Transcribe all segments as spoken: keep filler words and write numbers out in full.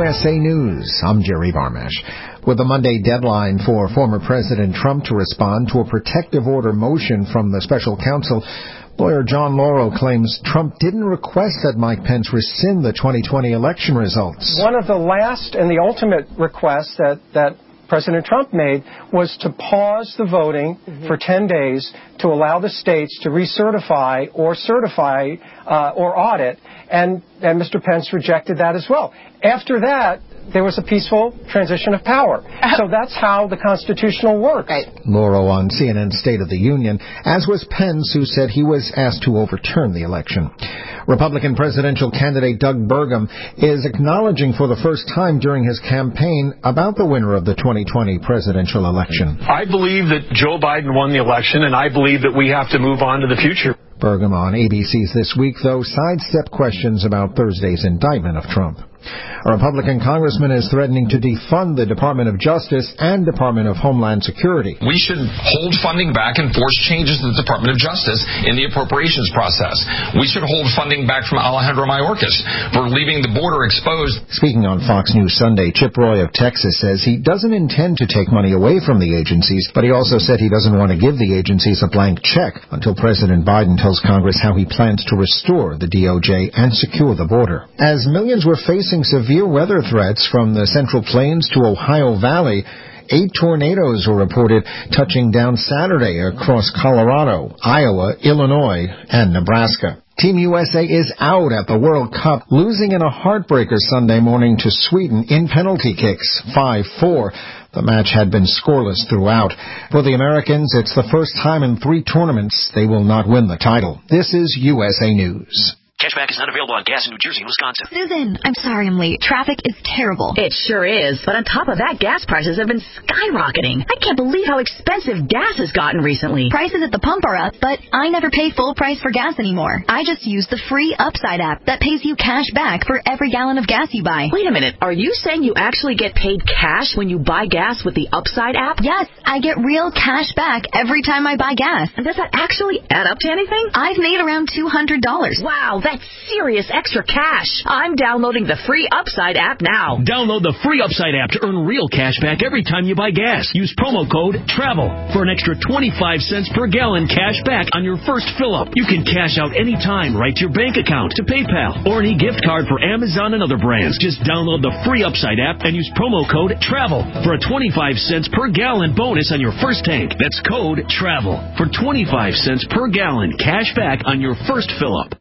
S A News. I'm Jerry Barmash. With the Monday deadline for former President Trump to respond to a protective order motion from the special counsel, lawyer John Lauro claims Trump didn't request that Mike Pence rescind the twenty twenty election results. One of the last and the ultimate requests that, that President Trump made was to pause the voting mm-hmm. for ten days to allow the states to recertify or certify uh, or audit, and, and Mister Pence rejected that as well. After that, there was a peaceful transition of power. So that's how the constitutional works. Right. Lauro on C N N's State of the Union, as was Pence, who said he was asked to overturn the election. Republican presidential candidate Doug Burgum is acknowledging for the first time during his campaign about the winner of the twenty twenty presidential election. I believe that Joe Biden won the election, and I believe that we have to move on to the future. Burgum on A B C's This Week, though, sidestepped questions about Thursday's indictment of Trump. A Republican congressman is threatening to defund the Department of Justice and Department of Homeland Security. We should hold funding back and force changes to the Department of Justice in the appropriations process. We should hold funding back from Alejandro Mayorkas for leaving the border exposed. Speaking on Fox News Sunday, Chip Roy of Texas says he doesn't intend to take money away from the agencies, but he also said he doesn't want to give the agencies a blank check until President Biden tells Congress how he plans to restore the D O J and secure the border. As millions were facing severe weather threats from the Central Plains to Ohio Valley, eight tornadoes were reported touching down Saturday across Colorado, Iowa, Illinois, and Nebraska. Team U S A is out at the World Cup, losing in a heartbreaker Sunday morning to Sweden in penalty kicks, five four. The match had been scoreless throughout. For the Americans, it's the first time in three tournaments they will not win the title. This is U S A News. Cashback is not available on gas in New Jersey and Wisconsin. Susan, I'm sorry I'm late. Traffic is terrible. It sure is. But on top of that, gas prices have been skyrocketing. I can't believe how expensive gas has gotten recently. Prices at the pump are up, but I never pay full price for gas anymore. I just use the free Upside app that pays you cash back for every gallon of gas you buy. Wait a minute. Are you saying you actually get paid cash when you buy gas with the Upside app? Yes, I get real cash back every time I buy gas. And does that actually add up to anything? I've made around two hundred dollars. Wow, that's serious extra cash. I'm downloading the free Upside app now. Download the free Upside app to earn real cash back every time you buy gas. Use promo code TRAVEL for an extra twenty-five cents per gallon cash back on your first fill-up. You can cash out anytime right to your bank account, to PayPal, or any gift card for Amazon and other brands. Just download the free Upside app and use promo code TRAVEL for a twenty-five cents per gallon bonus on your first tank. That's code TRAVEL for twenty-five cents per gallon cash back on your first fill-up.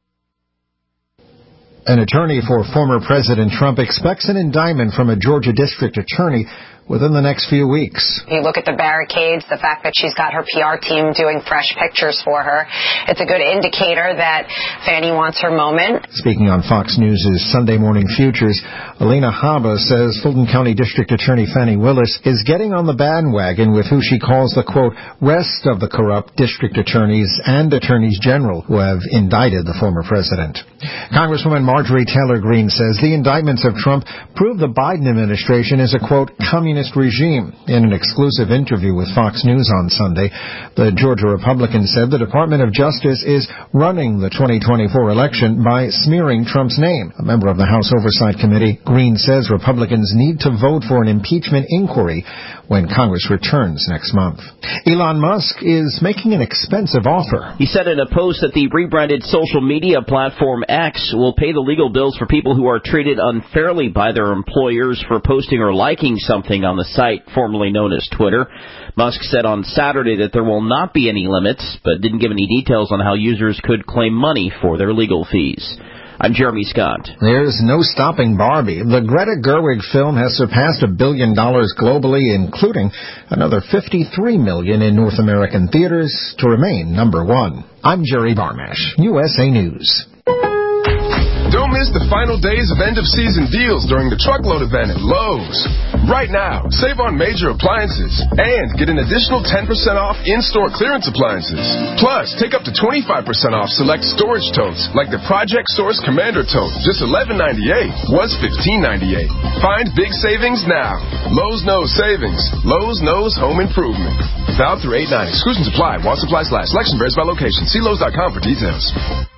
An attorney for former President Trump expects an indictment from a Georgia district attorney within the next few weeks. You look at the barricades, the fact that she's got her P R team doing fresh pictures for her. It's a good indicator that Fannie wants her moment. Speaking on Fox News' Sunday Morning Futures, Alina Habba says Fulton County District Attorney Fannie Willis is getting on the bandwagon with who she calls the, quote, rest of the corrupt district attorneys and attorneys general who have indicted the former president. Congresswoman Marjorie Taylor Greene says the indictments of Trump prove the Biden administration is a, quote, communist regime. In an exclusive interview with Fox News on Sunday, the Georgia Republican said the Department of Justice is running the twenty twenty-four election by smearing Trump's name. A member of the House Oversight Committee, Greene says Republicans need to vote for an impeachment inquiry when Congress returns next month. Elon Musk is making an expensive offer. He said in a post that the rebranded social media platform X will pay the legal bills for people who are treated unfairly by their employers for posting or liking something on the site formerly known as Twitter. Musk said on Saturday that there will not be any limits, but didn't give any details on how users could claim money for their legal fees. I'm Jeremy Scott. There's no stopping Barbie. The Greta Gerwig film has surpassed a billion dollars globally, including another fifty-three million dollars in North American theaters to remain number one. I'm Jerry Barmash, U S A News. Don't miss the final days of end-of-season deals during the truckload event at Lowe's. Right now, save on major appliances and get an additional ten percent off in-store clearance appliances. Plus, take up to twenty-five percent off select storage totes like the Project Source Commander tote, just eleven ninety-eight, was fifteen ninety-eight. Find big savings now. Lowe's knows savings. Lowe's knows home improvement. Valid through eight nine. Exclusions apply. While supplies last. Selection varies by location. See Lowe's dot com for details.